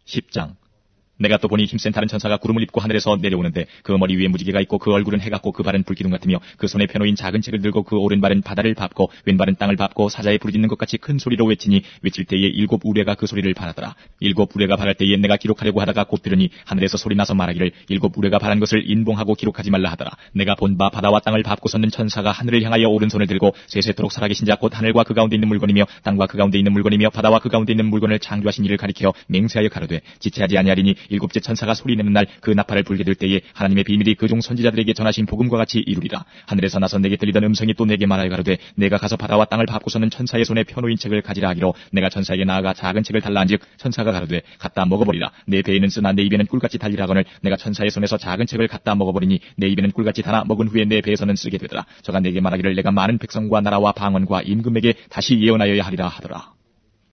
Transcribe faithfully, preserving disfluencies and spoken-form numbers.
십 장. 내가 또 보니 힘센 다른 천사가 구름을 입고 하늘에서 내려오는데 그 머리 위에 무지개가 있고 그 얼굴은 해 같고 그 발은 불기둥 같으며 그 손에 펴놓인 작은 책을 들고 그 오른발은 바다를 밟고 왼발은 땅을 밟고 사자의 부르짖는 것 같이 큰 소리로 외치니 외칠 때에 일곱 우레가 그 소리를 발하더라. 일곱 우레가 발할 때에 내가 기록하려고 하다가 곧 들으니 하늘에서 소리 나서 말하기를 일곱 우레가 발한 것을 인봉하고 기록하지 말라 하더라. 내가 본 바 바다와 땅을 밟고 섰는 천사가 하늘을 향하여 오른손을 들고 세세토록 살아계신 자 곧 하늘과 그 가운데 있는 물건이며 땅과 그 가운데 있는 물건이며 바다와 그 가운데 있는 물건을 창조하신 이를 가리켜 맹세하여 가로되 지체하지 아니하리니 일곱째 천사가 소리 내는 날 그 나팔을 불게 될 때에 하나님의 비밀이 그종 선지자들에게 전하신 복음과 같이 이루리라. 하늘에서 나서 내게 들리던 음성이 또 내게 말하여 가로되 내가 가서 바다와 땅을 밟고서는 천사의 손에 펴놓인 책을 가지라 하기로 내가 천사에게 나아가 작은 책을 달라 한즉 천사가 가로되 갖다 먹어버리라. 내 배에는 쓰나 내 입에는 꿀같이 달리라 하거늘 내가 천사의 손에서 작은 책을 갖다 먹어버리니 내 입에는 꿀같이 달아 먹은 후에 내 배에서는 쓰게 되더라. 저가 내게 말하기를 내가 많은 백성과 나라와 방언과 임금에게 다시 예언하여야 하리라 하더라.